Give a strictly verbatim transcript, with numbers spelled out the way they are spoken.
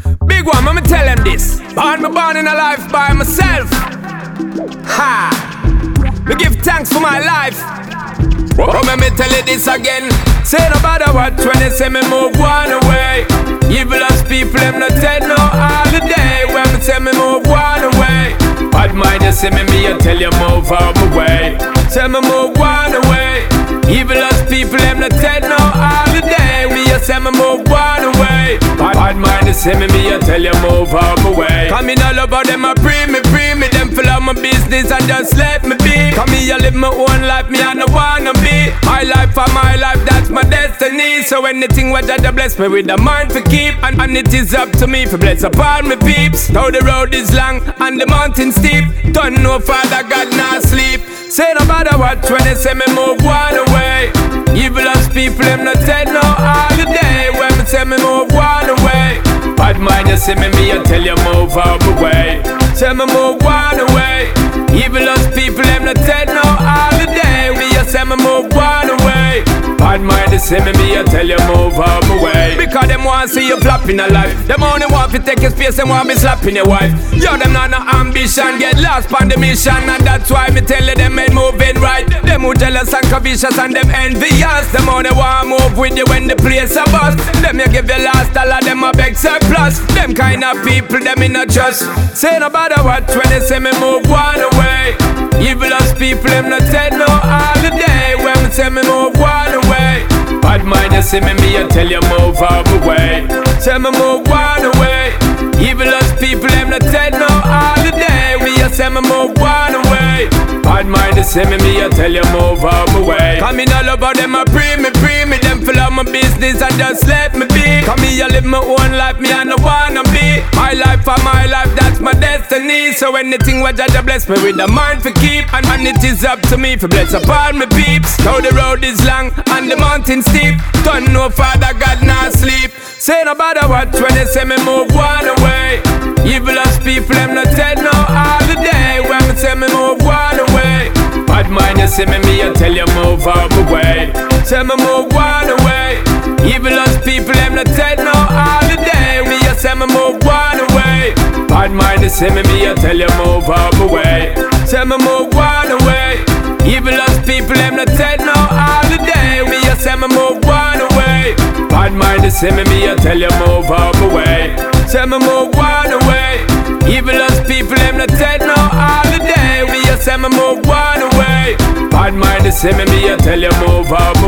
Big one, let me tell them this. Born me born in a life by myself. Ha! Me give thanks for my life. But let me tell you this again. Say no matter what when they say me move one away. Evilous people them not take no holiday. When me say me move one away. Bad mind you say me me I tell you move out my way. Say me move one away. Evilous people them not take no holiday. Me I say me move one away. Bad, bad mind you say me me I tell you move out my way. Come in all about them I pre me pre me. Them fill out my business and just let me be. Come me I live my own life me I no wanna be. My life for my life that's my destiny. So anything what God bless me with the mind for keep. And, and it is up to me for bless upon me peeps. Though the road is long and the mountain steep. Don't know Father God not sleep. Say no matter what when they say me move one away. Evilous people them not take no holiday. When me say me move one away. Bad mind you see me me I tell you move out my way. Say me move one away. Evilous people them not take no holiday. Me I say me move one away. Bad mind you see me me I tell you move out my way. Because them want see you flop in a life. Them only want to take your space and want me slapping your wife. Yo them not no ambition, get lost on the mission. And that's why me tell you them ain't moving right. Them who jealous and covetous and them envious. Them only want move with you when the place a bust. Them you give your last dollar, them a beg surplus. Them kind of people, them in a trust. Say no matter what when they say me move one away. Evilous people, them not take no holiday. When me say me move one away. Bad mind you see me, me I tell you move out my way. Say me move one away. Evilous people, them not take no holiday. Me I say me move one away. Bad mind you see me, me I tell you move out my way. Come in all about them I pre me, pre me. Them fill out my business and just let me be. Come me I live my own life, me I no wanna be. My life for my life, that's my destiny. So anything what God bless me with the mind for keep. And, and it is up to me for bless upon me peeps. Though the road is long and the mountain steep. Don't know Father God not sleep. Say no matter what when they say me move one away. Evilous people them not take no holiday. When me say me move one away. Bad mind you see me me I tell you move out my way. Say me move one away. Evilous people them not take no holiday. Me I say me move one away. Bad mind you see me me I tell you move out my way. Say me move one away. Evilous people them not take no holiday. Me I say me move one away. Bad mind you see me me I tell you move out my way. Say me move one away. Evilous people them not take no holiday. Me I say me move one away. Bad mind you see me me I tell you move out my way.